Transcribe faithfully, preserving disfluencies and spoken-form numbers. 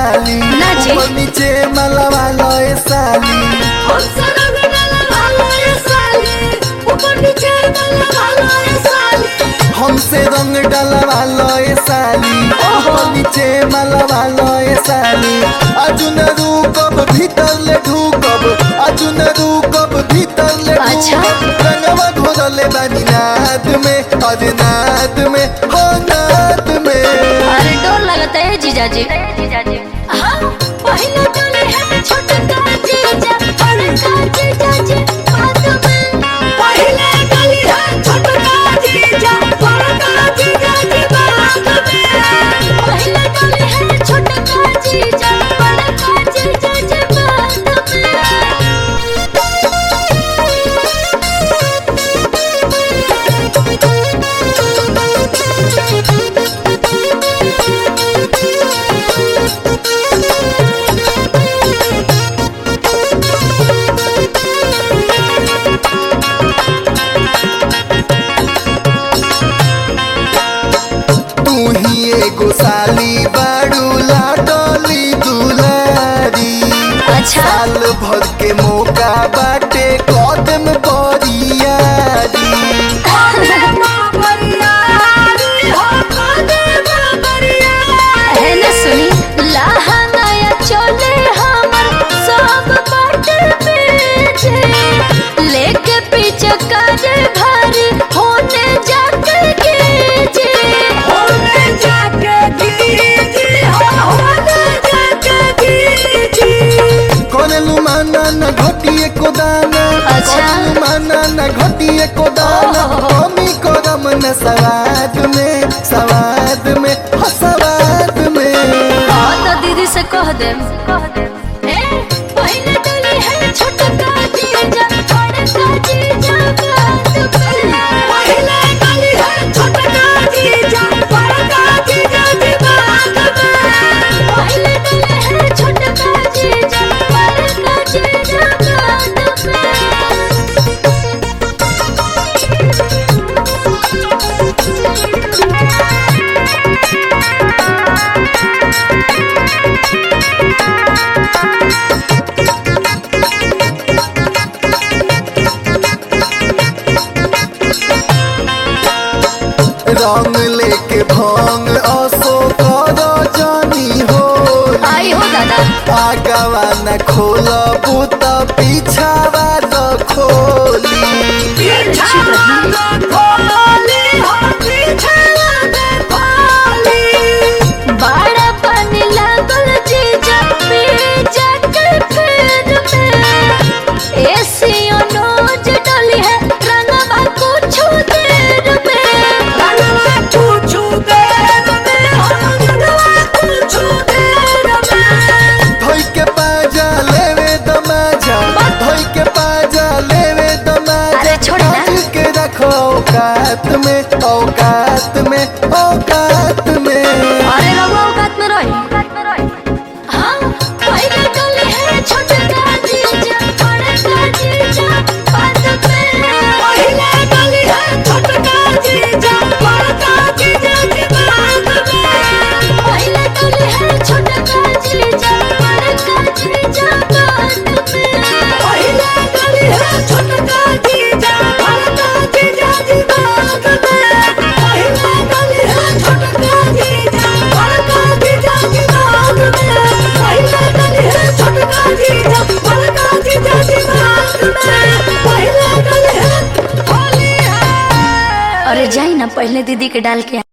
साली ना जी। ऊपर नीचे मलवा लो ए साली हमसे रंग डलवा लो ए साली ऊपर नीचे डलवा लो ए साली हमसे रंग डलवा लो ए साली ऊपर नीचे मलवा लो ए साली अजुन रूकब भीतर ले ढूकब अजुन रूकब भीतर ले अच्छा। ढूकब रंगवा घोरले बानी नाद में अरे नाद में हो नाद में। अरे डर लगता है जीजा जी हाँ पहले डले है छोटका जीजा बड़का जीजा जी बात में पहले डली है छोटका जीजा बड़का जीजा जी बात में पहले डले है छोटका जीजा बड़का जीजा जी बात तू ही एगो साली बाड़ू लाडली दुलारी अच्छा। साल भर के मौका बाटे कदम बरियारी है ना सुनी लहंगाया चले हमर सब बाटे पीछे लेके पीछे करे भारी होने जाके कीजे होने जाके कीजे होने जाके कीजे कोनेलू माना न घटिए को दाना अच्छा। कोनेलू माना न घटिए को दाना ओहो। कमी करम न सवाद में सवाद में हो सवाद में। हाँ तो दीदी से कह दे पहले डली है छोटका जीजा बड़का जीजा बात में पहले डली है छोटका जीजा बड़का जीजा जी बात में पहले डली है छोटका जीजा बड़का जीजा बात में रंग लेके भांग असो करो जानी हो आई हो दादा आगवा न खोला बूता पीछावा न खोली बड़ा पानी लागल जीजा पीजा के फेर में एसियो नोज डली है रंगवा कुछ देर में रंगवा कुछ देर में रंगवा कुछ देर में धोई के पाजा लेवे दमाजा धोई के पाजा लेवे दमाजा अरे छोड़ ना। काज के रखो औकात में औकात में औकात में। अरे रघुआ औकात में रही हाँ पहले डली है छोटका जीजा बड़का जीजा बात में पहले डली है छोटका जीजा बड़का जीजा जी बात में पहले डली है छोटका जीजा बड़का जीजा बात में पहले डली है छोटका जीजा बड़का जीजा जी बात में पहले डली है छोटका जीजा बड़का जीजा जी बात में पहले डली है छोटका जीजा बड़का जीजा जी बात में पहले डली है होली है। अरे जाई ना पहले दीदी के डाल के